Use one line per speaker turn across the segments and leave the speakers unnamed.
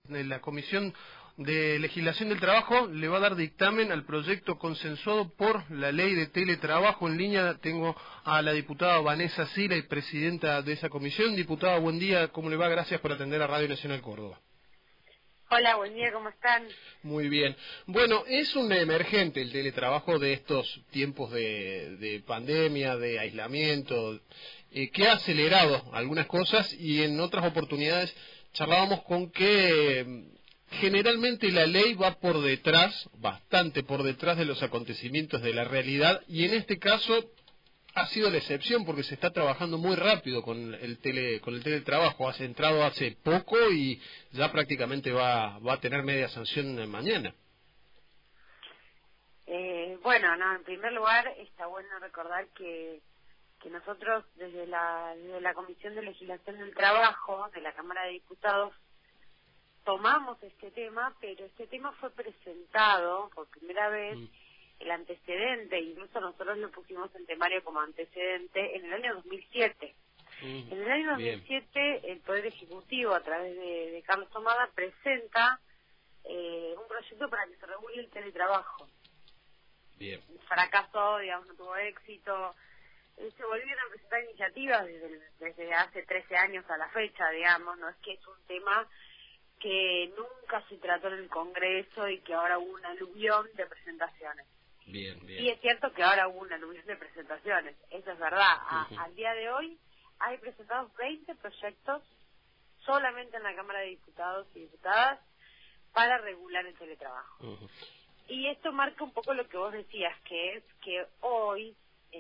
La Comisión de Legislación del Trabajo le va a dar dictamen al proyecto consensuado por la Ley de Teletrabajo. En línea tengo a la diputada Vanessa Sila, y presidenta de esa comisión. Diputada, buen día, ¿cómo le va? Gracias por atender a Radio Nacional Córdoba.
Hola, buen día, ¿cómo están?
Muy bien. Bueno, es un emergente el teletrabajo de estos tiempos de pandemia, de aislamiento, que ha acelerado algunas cosas, y en otras oportunidades charlábamos con que generalmente la ley va por detrás, bastante por detrás de los acontecimientos de la realidad, y en este caso ha sido la excepción porque se está trabajando muy rápido con el teletrabajo. Has entrado hace poco y ya prácticamente va a tener media sanción mañana.
Bueno, no, en primer lugar está bueno recordar que nosotros desde la Comisión de Legislación del Trabajo de la Cámara de Diputados tomamos este tema, pero este tema fue presentado por primera vez, el antecedente, incluso nosotros lo pusimos en temario como antecedente, en el año 2007. En el año 2007 el Poder Ejecutivo, a través de Carlos Tomada, presenta un proyecto para que se regule el teletrabajo.
Bien.
Fracasó, digamos, no tuvo éxito. Se volvieron a presentar iniciativas desde hace 13 años a la fecha, digamos. No es que es un tema que nunca se trató en el Congreso y que ahora hubo una aluvión de presentaciones.
Bien.
Y es cierto que ahora hubo una aluvión de presentaciones, eso es verdad. Al día de hoy hay presentados 20 proyectos solamente en la Cámara de Diputados y Diputadas para regular el teletrabajo. Y esto marca un poco lo que vos decías, que es que hoy,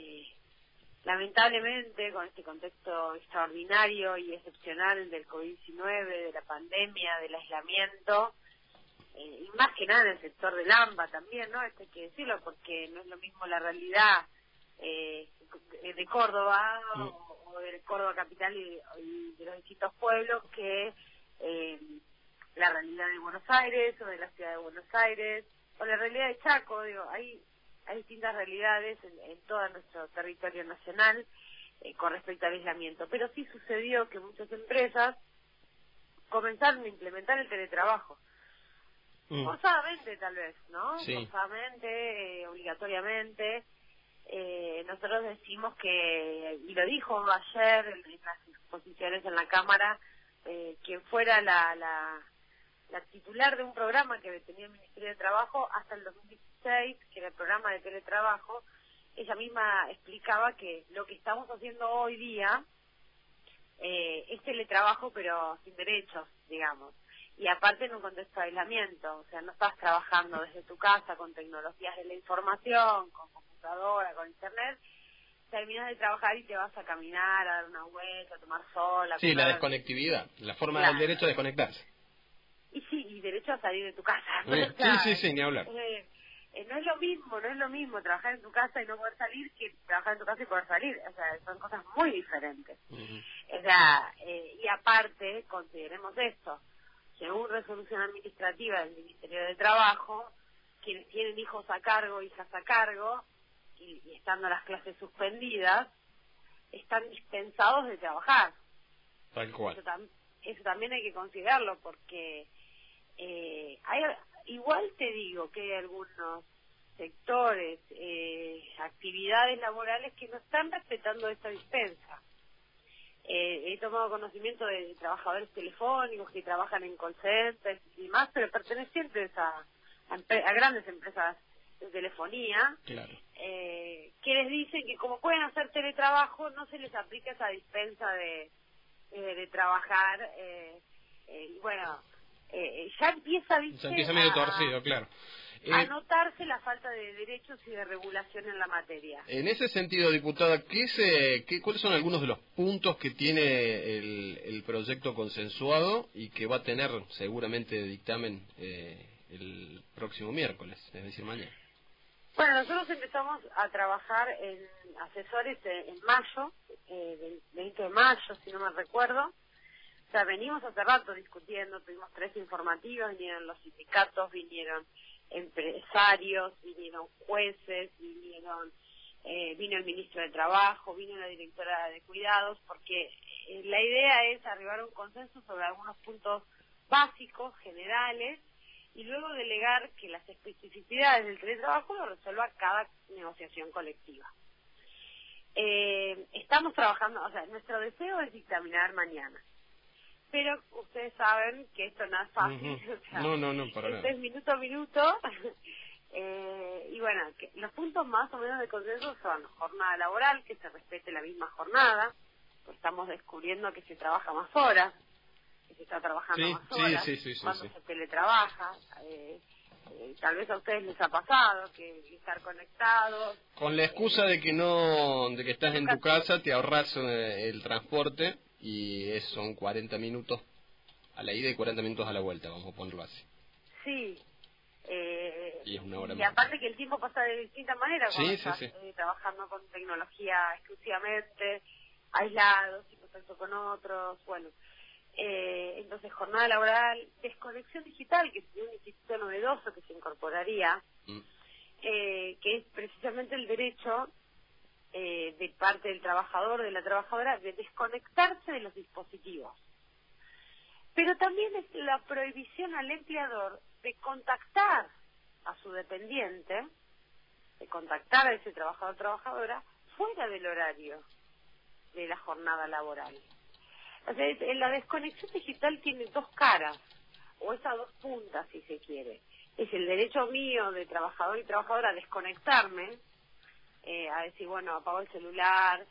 lamentablemente, con este contexto extraordinario y excepcional del COVID-19, de la pandemia, del aislamiento, y más que nada en el sector del AMBA también, ¿no? Esto hay que decirlo, porque no es lo mismo la realidad de Córdoba o de Córdoba capital y de los distintos pueblos que la realidad de Buenos Aires o de la ciudad de Buenos Aires o la realidad de Chaco. Digo, hay distintas realidades en todo nuestro territorio nacional con respecto al aislamiento, pero sí sucedió que muchas empresas comenzaron a implementar el teletrabajo. Forzadamente, tal vez, ¿no?
Sí.
Forzadamente, obligatoriamente. Nosotros decimos que, y lo dijo ayer en las exposiciones en la Cámara, quien fuera la titular de un programa que tenía el Ministerio de Trabajo hasta el 2016, que era el programa de teletrabajo. Ella misma explicaba que lo que estamos haciendo hoy día es teletrabajo, pero sin derechos, digamos. Y aparte en un contexto de aislamiento, o sea, no estás trabajando desde tu casa con tecnologías de la información, con computadora, con internet, terminas de trabajar y te vas a caminar, a dar una vuelta, a tomar sol, a
Sí, la desconectividad, la forma del derecho a desconectarse.
Y sí, y derecho a salir de tu casa.
O sea, sí, ni hablar.
No es lo mismo trabajar en tu casa y no poder salir que trabajar en tu casa y poder salir. O sea, son cosas muy diferentes. O sea, y aparte, consideremos esto. Según resolución administrativa del Ministerio de Trabajo, quienes tienen hijos a cargo, hijas a cargo, y estando las clases suspendidas, están dispensados de trabajar.
Tal cual.
Eso también hay que considerarlo, porque igual te digo que hay algunos sectores, actividades laborales que no están respetando esta dispensa. He tomado conocimiento de trabajadores telefónicos que trabajan en call centers y demás, pero pertenecientes a grandes empresas de telefonía,
claro.
Que les dicen que como pueden hacer teletrabajo, no se les aplica esa dispensa de trabajar. Y bueno, ya empieza, ¿viste?
Medio torcido, claro.
A notarse la falta de derechos y de regulación en la materia.
En ese sentido, diputada, ¿cuáles son algunos de los puntos que tiene el proyecto consensuado y que va a tener seguramente dictamen el próximo miércoles, es decir, mañana?
Bueno, nosotros empezamos a trabajar en asesores en mayo, del 20 de mayo, si no me recuerdo. O sea, venimos hace rato discutiendo, tuvimos 3 informativos, vinieron los sindicatos, vinieron empresarios, vinieron jueces, vino el ministro de Trabajo, vino la directora de Cuidados, porque la idea es arribar a un consenso sobre algunos puntos básicos, generales, y luego delegar que las especificidades del teletrabajo lo resuelva cada negociación colectiva. Estamos trabajando, o sea, nuestro deseo es dictaminar mañana, pero ustedes saben que esto no es fácil, o sea,
no, para
esto
nada.
es minuto a minuto, y bueno, que los puntos más o menos de consenso son jornada laboral, que se respete la misma jornada, pues estamos descubriendo que se trabaja más horas, que se está trabajando más horas, cuando se teletrabaja, tal vez a ustedes les ha pasado que estar conectados.
Con la excusa de que estás en tu casa, te ahorras el transporte y son 40 minutos a la ida y 40 minutos a la vuelta, vamos a ponerlo así.
Sí.
Y es una hora
y
más.
aparte que el tiempo pasa de distintas maneras cuando estás
sí.
trabajando con tecnología exclusivamente, aislados, sin contacto con otros, bueno. Entonces, jornada laboral, desconexión digital, que es un instituto novedoso que se incorporaría, que es precisamente el derecho de parte del trabajador, de la trabajadora, de desconectarse de los dispositivos. Pero también es la prohibición al empleador de contactar a su dependiente, de contactar a ese trabajador o trabajadora fuera del horario de la jornada laboral. O sea, la desconexión digital tiene dos caras, o esas dos puntas, si se quiere. Es el derecho mío de trabajador y trabajadora a desconectarme, a decir, bueno, apago el celular,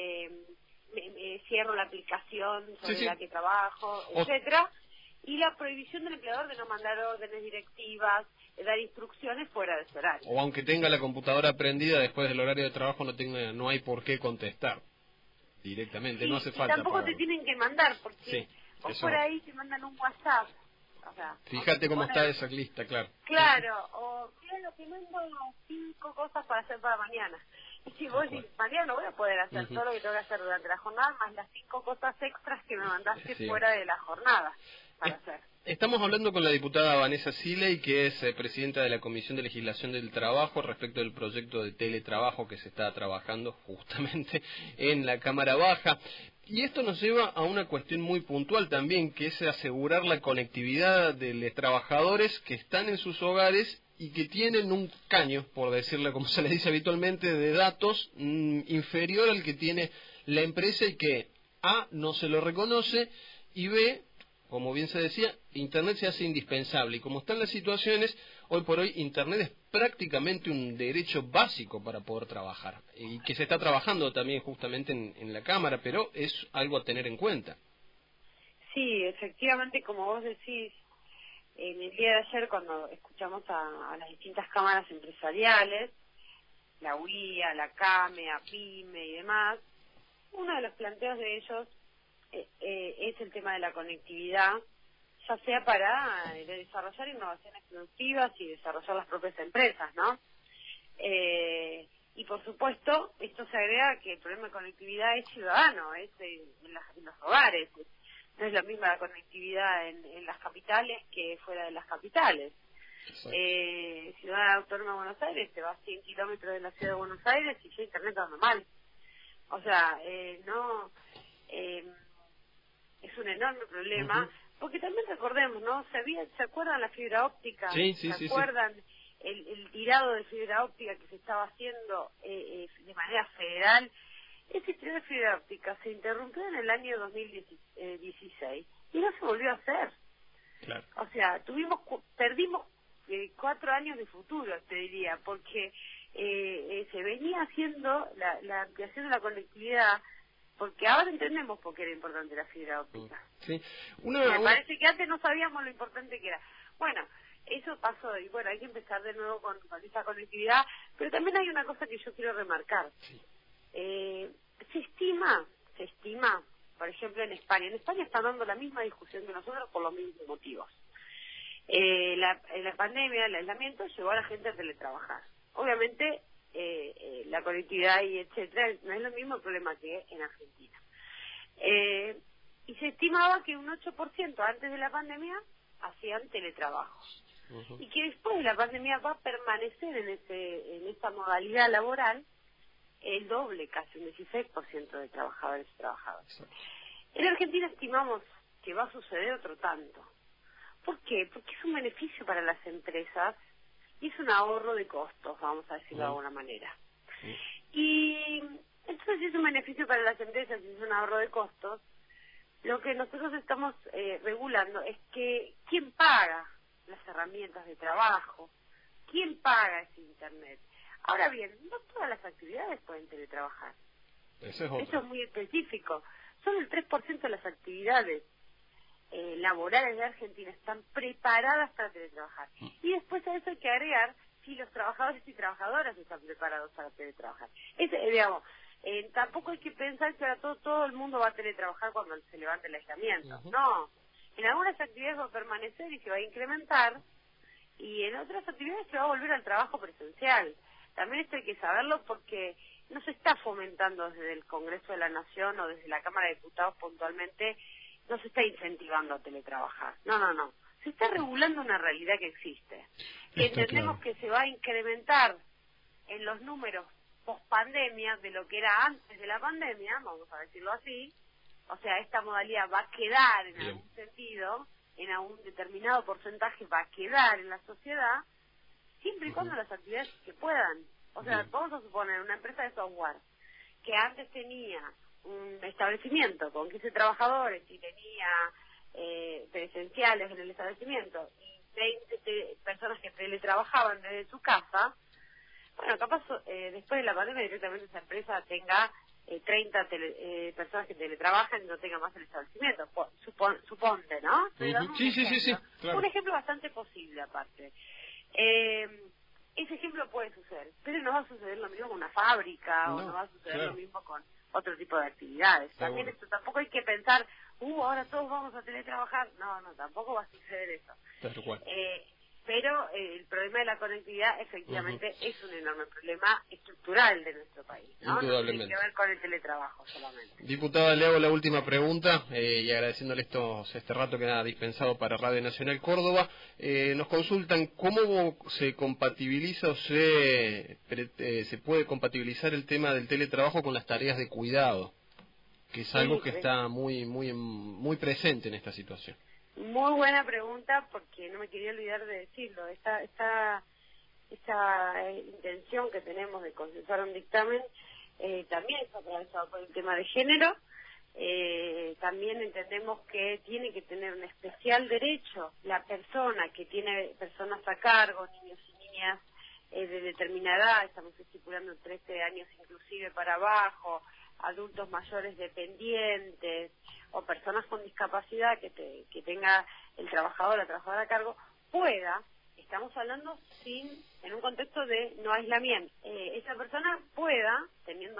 me cierro la aplicación sobre la que trabajo, etcétera, y la prohibición del empleador de no mandar órdenes directivas, de dar instrucciones fuera de ese horario.
O aunque tenga la computadora prendida después del horario de trabajo, no hay por qué contestar directamente, no hace falta.
Y tampoco
apagarlo.
te tienen que mandar, porque vos por ahí te mandan un WhatsApp. O sea,
fíjate cómo está esa lista, claro.
Claro, o claro, te mando 5 cosas para hacer para mañana. Y si vos decís, mañana no voy a poder hacer todo lo que tengo que hacer durante la jornada, más las 5 cosas extras que me mandaste fuera de la jornada para hacer.
Estamos hablando con la diputada Vanessa Siley, que es presidenta de la Comisión de Legislación del Trabajo, respecto del proyecto de teletrabajo que se está trabajando justamente en la Cámara Baja. Y esto nos lleva a una cuestión muy puntual también, que es asegurar la conectividad de los trabajadores que están en sus hogares y que tienen un caño, por decirlo como se le dice habitualmente, de datos inferior al que tiene la empresa y que A, no se lo reconoce, y B, como bien se decía, Internet se hace indispensable. Y como están las situaciones, hoy por hoy Internet es prácticamente un derecho básico para poder trabajar. Y que se está trabajando también justamente en la Cámara, pero es algo a tener en cuenta.
Sí, efectivamente, como vos decís, en el día de ayer cuando escuchamos a las distintas cámaras empresariales, la UIA, la CAME, APYME y demás, uno de los planteos de ellos es el tema de la conectividad, ya sea para desarrollar innovaciones productivas y desarrollar las propias empresas, ¿no? Y por supuesto, esto se agrega que el problema de conectividad es ciudadano, es en los hogares. No es la misma la conectividad en las capitales que fuera de las capitales. Ciudad Autónoma de Buenos Aires, te vas 100 kilómetros de la ciudad de Buenos Aires y ya Internet anda mal. O sea, es un enorme problema, porque también recordemos, ¿no? ¿Se acuerdan la fibra óptica? ¿Se acuerdan el tirado de fibra óptica que se estaba haciendo de manera federal? Ese tirado de fibra óptica se interrumpió en el año 2016 y no se volvió a hacer.
Claro.
O sea, perdimos 4 años de futuro, te diría, porque se venía haciendo la ampliación de la conectividad, porque ahora entendemos por qué era importante la fibra óptica.
Sí.
Me parece que antes no sabíamos lo importante que era. Bueno, eso pasó y bueno, hay que empezar de nuevo con esa conectividad, pero también hay una cosa que yo quiero remarcar. Se estima, por ejemplo, en España están dando la misma discusión que nosotros por los mismos motivos. La pandemia, el aislamiento llevó a la gente a teletrabajar. Obviamente la conectividad y etcétera no es lo mismo problema que en Argentina. Y se estimaba que un 8% antes de la pandemia hacían teletrabajo. Y que después de la pandemia va a permanecer en esta modalidad laboral el doble, casi un 16% de trabajadores y trabajadoras. En Argentina estimamos que va a suceder otro tanto. ¿Por qué? Porque es un beneficio para las empresas y es un ahorro de costos, vamos a decirlo de alguna manera. Y entonces, si es un beneficio para las empresas y es un ahorro de costos, lo que nosotros estamos regulando es que quién paga las herramientas de trabajo, quién paga ese Internet. Ahora bien, no todas las actividades pueden teletrabajar. Eso es muy específico. Solo el 3% de las actividades laborales de Argentina están preparadas para teletrabajar. Y después a eso hay que agregar si los trabajadores y trabajadoras están preparados para teletrabajar. Tampoco hay que pensar que ahora todo el mundo va a teletrabajar cuando se levante el aislamiento. No, en algunas actividades va a permanecer y se va a incrementar, y en otras actividades se va a volver al trabajo presencial. También esto hay que saberlo porque no se está fomentando desde el Congreso de la Nación o desde la Cámara de Diputados puntualmente, no se está incentivando a teletrabajar. No. Se está regulando una realidad que existe. Que entendemos que se va a incrementar en los números post-pandemia de lo que era antes de la pandemia, vamos a decirlo así. O sea, esta modalidad va a quedar en algún sentido, en algún determinado porcentaje va a quedar en la sociedad, siempre y cuando las actividades que puedan. O sea, vamos a suponer una empresa de software que antes tenía un establecimiento con 15 trabajadores y tenía presenciales en el establecimiento y 20 personas que teletrabajaban desde su casa. Bueno, capaz después de la pandemia directamente esa empresa tenga 30 personas que teletrabajan y no tenga más el establecimiento. Suponte, ¿no?
Sí, claro.
Un ejemplo bastante posible aparte. Ese ejemplo puede suceder, pero no va a suceder lo mismo con una fábrica o no va a suceder lo mismo con otro tipo de actividades. También esto tampoco hay que pensar, ahora todos vamos a teletrabajar. No, tampoco va a suceder eso.
Tal cual.
Pero el problema de la conectividad efectivamente es un enorme problema estructural de nuestro país, ¿no? No tiene que ver con el teletrabajo solamente.
Diputada, le hago la última pregunta y agradeciéndole este rato que ha dispensado para Radio Nacional Córdoba. Nos consultan cómo se compatibiliza o se puede compatibilizar el tema del teletrabajo con las tareas de cuidado, que es algo que está muy presente en esta situación.
Muy buena pregunta, porque no me quería olvidar de decirlo. Esta intención que tenemos de consensuar un dictamen también está atravesado por el tema de género. También entendemos que tiene que tener un especial derecho la persona que tiene personas a cargo, niños y niñas de determinada edad, estamos estipulando 13 años inclusive para abajo, adultos mayores dependientes o personas con discapacidad que tenga el trabajador o la trabajadora a cargo, estamos hablando en un contexto de no aislamiento, esa persona pueda, teniendo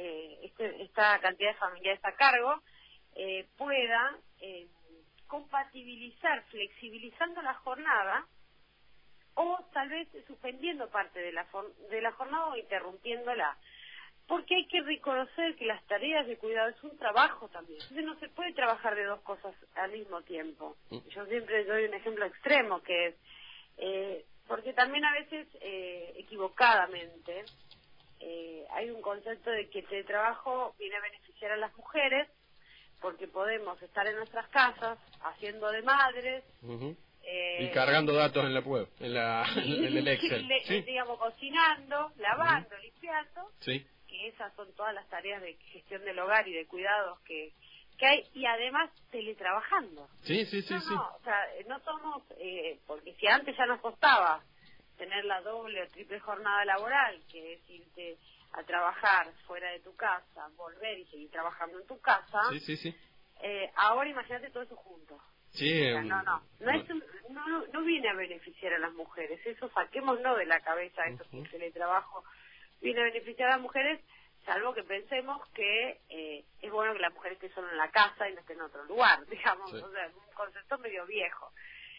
esta cantidad de familiares a cargo, pueda compatibilizar, flexibilizando la jornada, o tal vez suspendiendo parte de la jornada o interrumpiéndola. Porque hay que reconocer que las tareas de cuidado es un trabajo también. Entonces no se puede trabajar de dos cosas al mismo tiempo. Yo siempre doy un ejemplo extremo, que es, porque también a veces, equivocadamente, hay un concepto de que el trabajo viene a beneficiar a las mujeres, porque podemos estar en nuestras casas, haciendo de madres,
y cargando datos en la web, en el Excel.
Digamos, cocinando, lavando, limpiando.
Sí.
Que esas son todas las tareas de gestión del hogar y de cuidados que hay, y además teletrabajando.
Sí.
O sea, no somos, porque si antes ya nos costaba tener la doble o triple jornada laboral, que es irte a trabajar fuera de tu casa, volver y seguir trabajando en tu casa, ahora imagínate todo eso junto.
Sí,
o sea, no viene a beneficiar a las mujeres, eso saquémoslo de la cabeza, eso que el teletrabajo viene a beneficiar a las mujeres, salvo que pensemos que es bueno que la mujer esté solo en la casa y no esté en otro lugar, digamos. O sea, es un concepto medio viejo.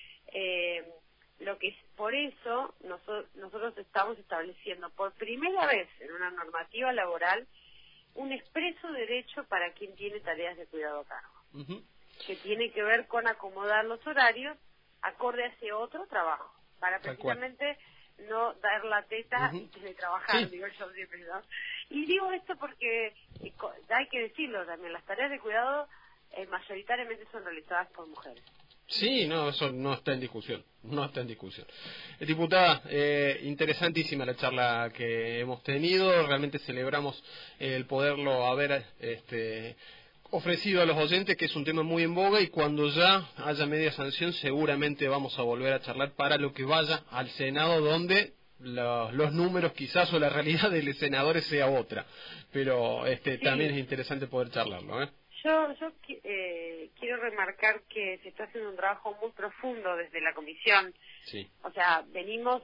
Por eso nosotros estamos estableciendo por primera vez en una normativa laboral un expreso derecho para quien tiene tareas de cuidado a cargo, que tiene que ver con acomodar los horarios acorde a ese otro trabajo, para precisamente no dar la teta y teletrabajar, digo yo siempre, ¿no? Y digo esto porque hay que decirlo también, las tareas de cuidado mayoritariamente son realizadas por mujeres.
Sí, no, eso no está en discusión, no está en discusión. Diputada, interesantísima la charla que hemos tenido, realmente celebramos el poderlo haber ofrecido a los oyentes, que es un tema muy en boga, y cuando ya haya media sanción seguramente vamos a volver a charlar para lo que vaya al Senado, donde los números quizás o la realidad de los senadores sea otra, pero
Sí.
también es interesante poder charlarlo, ¿eh?
Yo quiero remarcar que se está haciendo un trabajo muy profundo desde la comisión.
Sí.
O sea, venimos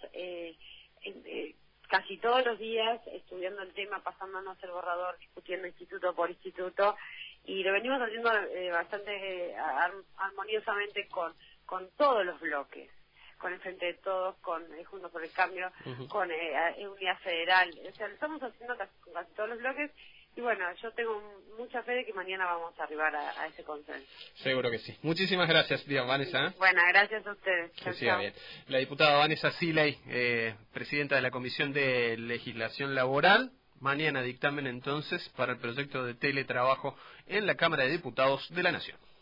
casi todos los días estudiando el tema, pasándonos el borrador, discutiendo instituto por instituto, y lo venimos haciendo bastante armoniosamente con todos los bloques, con el Frente de Todos, con Juntos por el Cambio, con Unidad Federal. O sea, lo estamos haciendo con casi todos los bloques. Y bueno, yo tengo mucha fe de que mañana vamos a arribar a ese consenso.
Seguro que sí. Muchísimas gracias, Vanessa.
Bueno, gracias a ustedes.
Que siga bien. La diputada Vanessa Siley, presidenta de la Comisión de Legislación Laboral. Mañana dictamen entonces para el proyecto de teletrabajo en la Cámara de Diputados de la Nación.